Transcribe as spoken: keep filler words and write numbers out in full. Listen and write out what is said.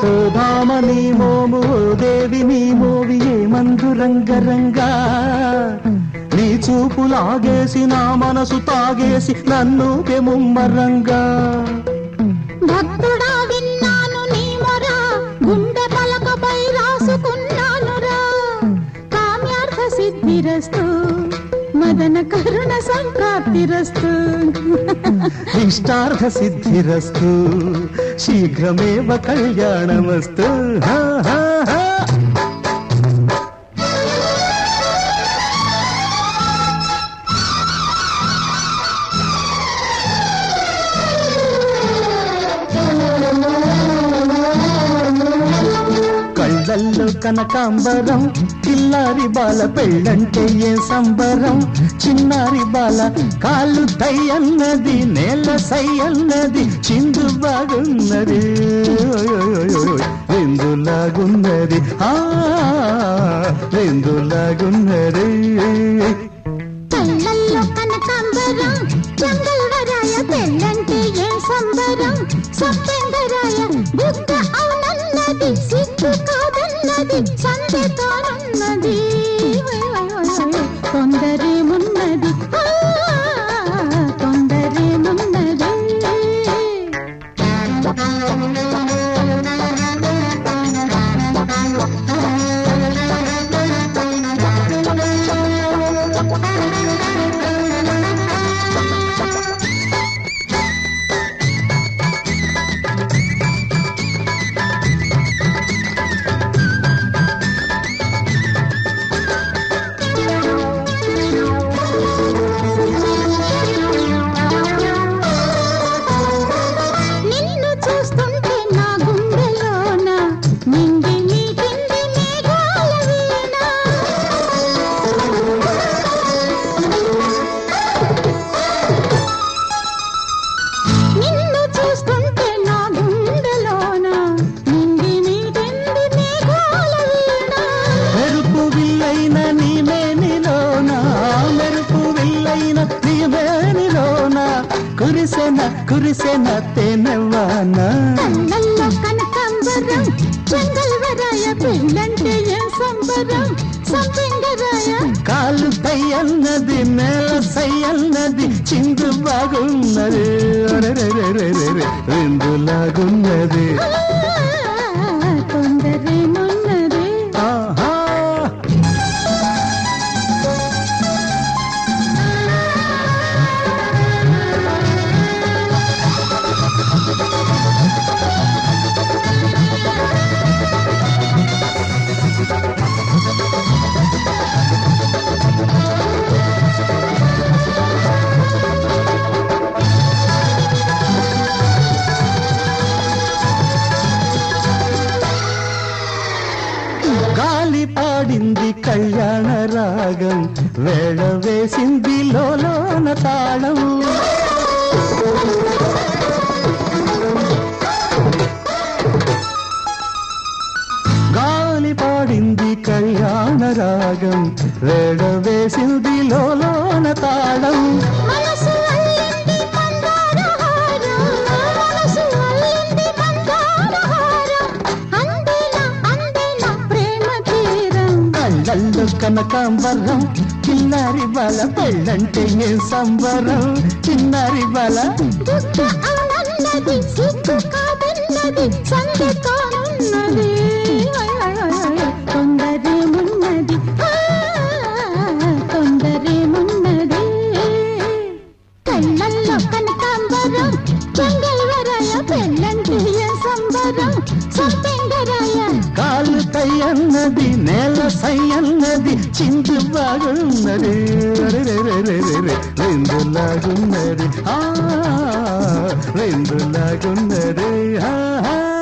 ఓ భామని మోము ఓ దేవి నీ మోవి ఏమందు రంగరంగా నీ చూపు లాగేసి నా మనసు తాగేసి నన్ను ముమ్మరంగా భక్తుడా విన్నాను నీ మొర గుండె పలకపై రాసుకున్నానురా కామ్యార్థ సిద్ధిరస్తు మదన కరుణ సంప్రాప్తిరస్తు ఇష్టార్థ సిద్ధిరస్తు శీఘ్రమేవ కళ్యాణమస్తు హా హా హా కళ్ళల్లో కనకాంబరం చిన్నారి బాల పెళ్ళంటే ఏ సంబరం చిన్నారి బాల కాళ్ళు దై అన్నది నేల సై అన్నది చిందు బాగున్నది ఎందులాగున్నది ఆ ఎందులాగున్నది కళ్ళల్లో కనకాంబరం చంగల్వరాయ పెళ్ళంటే ఏ సంబరం సప్తెంగరాయ బుద్ధ అవునన్నది సిగ్గు కాదన్నది సందేతానున్నది తొందరేమున్నది తొందరేమున్నది కురిసెన కురిసెన తేనెవాన కళ్ళల్లో కనకాంబరం చంగల్వరాయ పెళ్ళంటే ఏ సంబరం సంపెంగరాయ కాలు దై అన్నది నేల సై అన్నది చిందు బాగున్నది రెండులాగున్నది తొందరేమున్నది ఆహా గాలి పాడింది కళ్యాణ రాగం వేళ వేసింది లోలోన తాళం గాలి పాడింది కళ్యాణ రాగం వేళ వేసింది లోలోన తాళం మనసు అల్లింది మందారహారం మనసు అల్లింది మందారహారం అందేలా అందేలా ప్రేమ తీరం కళ్ళల్లో కనకాంబరం చిన్నారి బాల పెళ్ళంటే ఏ సంబరం చిన్నారి బాల బుద్ధ అవునన్నది సిగ్గు కాదన్నది సందేతానున్నది తొందరేమున్నది తొందరేమున్నది కళ్ళల్లో కనకాంబరం చంగల్వరాయ పెళ్ళంటే ఏ సంబరం సంపెంగరాయ కాలు తై అన్నది నేల సై అన్నది చిందు బాగున్నది రెండులాగున్నది ఆ రెండులాగున్నది